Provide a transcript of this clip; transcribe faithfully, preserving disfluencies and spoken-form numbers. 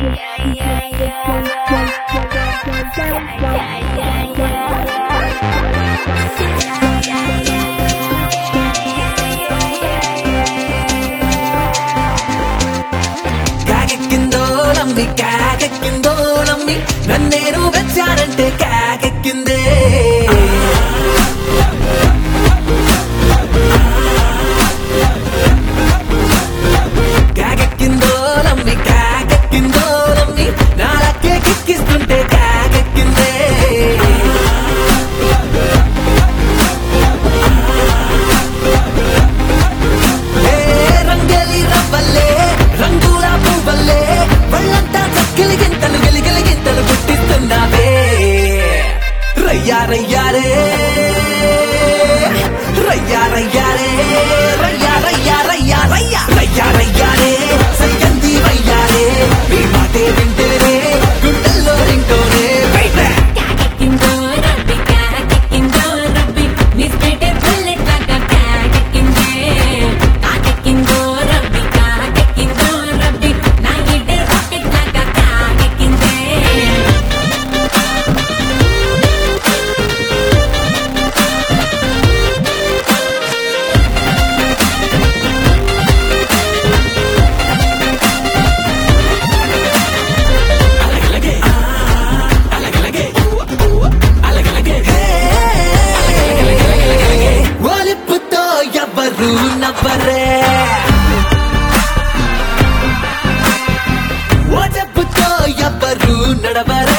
కాకెక్కిందో నమ్మి కాకెక్కిందో నమ్మి నన్నేను వెచ్చానంటే కాకెక్కిందే కాకెక్కిందో నమ్మి కాకెక్కిందో నమ్మి నాకే కిక్కిస్తుంటే కాకెక్కిందే రంగేలి రవ్వల్లే రంగుల పువ్వల్లే వాళ్ళంతా చక్కిలి గింతలు గెలిగలి గింతలు పుట్టిస్తున్నావే రయ్యా రయ్యారే రయ్యా రయ్యారే రయ్యా రయ్యా రయ్యా రయ్యా రయ్యా రయ్యారే సయ్యంది వయ్యారే మీ మాటే వింటేనే గుండెల్లో రింటోనే కాకెక్కిందో రబ్బి కాకెక్కిందో రబ్బి నిస్పెట్టే బుల్లెట్ లాగా కాకెక్కిందే కాకెక్కిందో రబ్బి కాకెక్కిందో రబ్బి నా ఇడ్డే రాకెట్ లాగా కాకెక్కిందే ఒలిపుతో ఎవరు నవ్వరే ఓ చెప్పుతో ఎవరు నడవరే